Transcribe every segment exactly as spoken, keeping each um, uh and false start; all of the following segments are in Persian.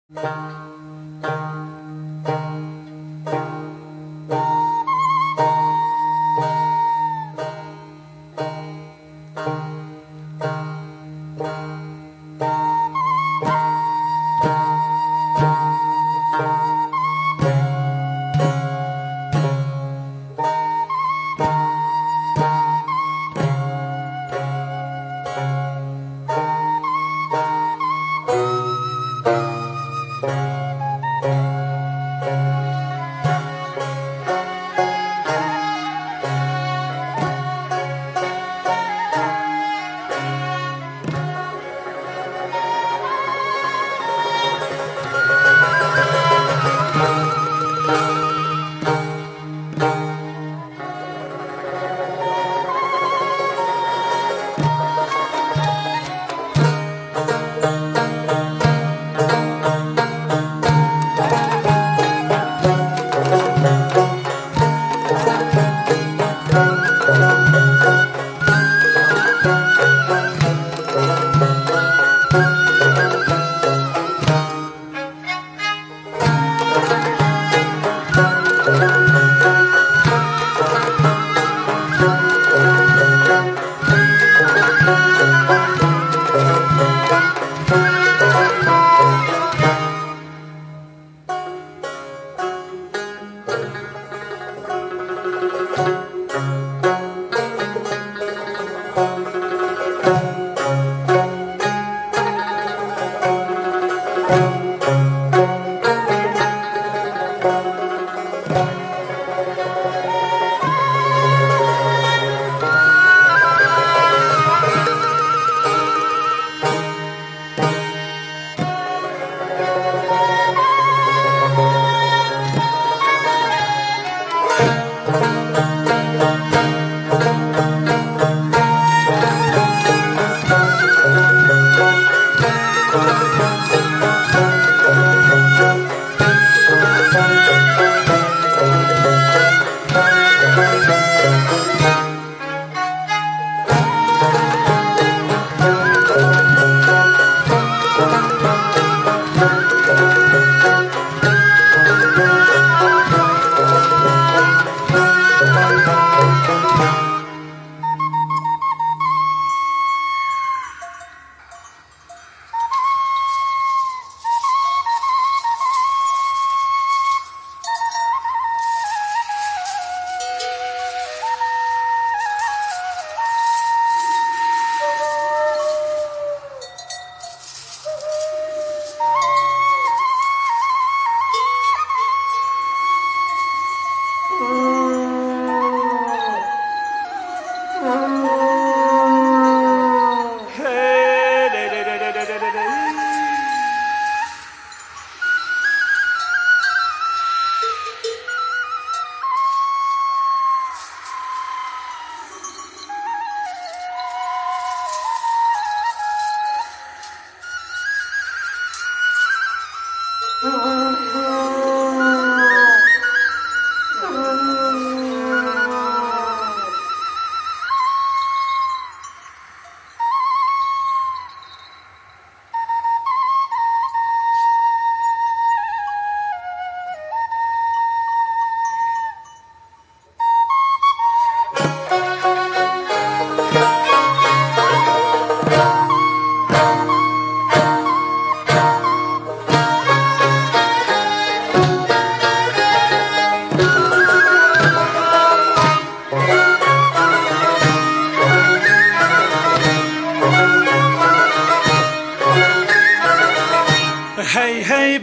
هی هی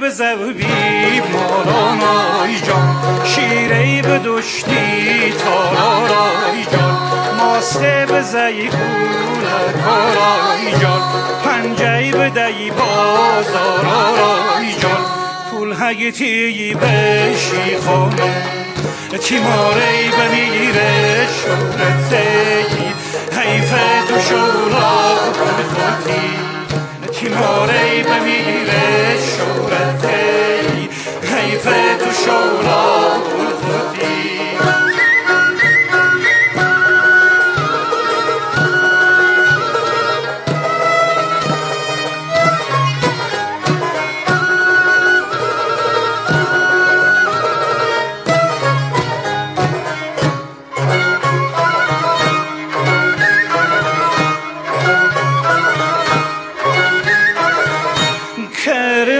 بزوی مالانای جان، شیری بدشتی تارارای جان، ماسته بزی کولکارای جان، پنجی بدهی بازارارای جان، پول هگیتی بشی خانه تیماری بمیره شورتی، حیفه تو شورا بخوتی تیماری بمیره شورتی، حیفه تو شورا بخوتی.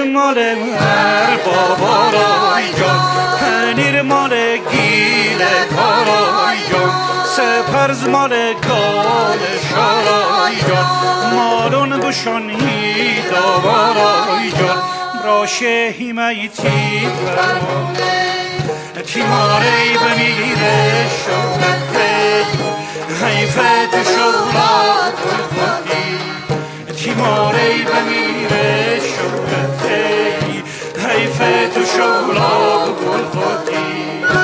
مال مر بابا رای جان پنیر مال گیل کارای جان سپرز مال گال شارای جان مالون بشانی داوارای جان راشه هیمیتی فرمانه تیماری بمیره شورته حیفه تو شورا خودی تیماری بمیره شورته حیفه تو شورا خودی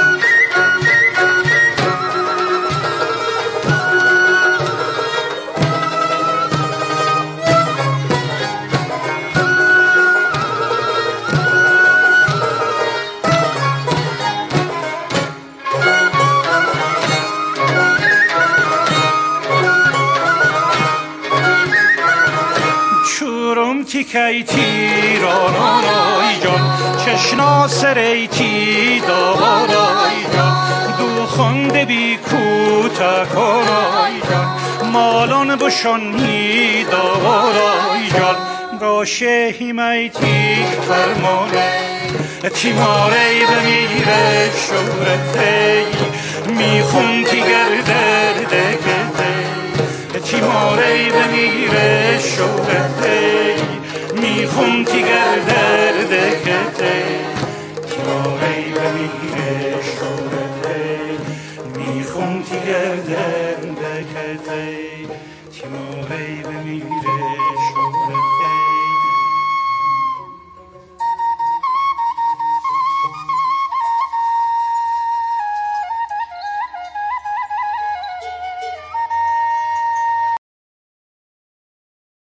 کی تیران رای جان چشنا سریتی دارای جان دو خونده بی کوتکارای جان مالان بشانی دارای جان راشه هیمیتی فرمانه تیماری بمیره شورته میخون تی گرده دکته تیماری بمیره شورته میخون تی گرده دکته تیماری بمیره شورته میخون تی گرده دکته تیماری بمیره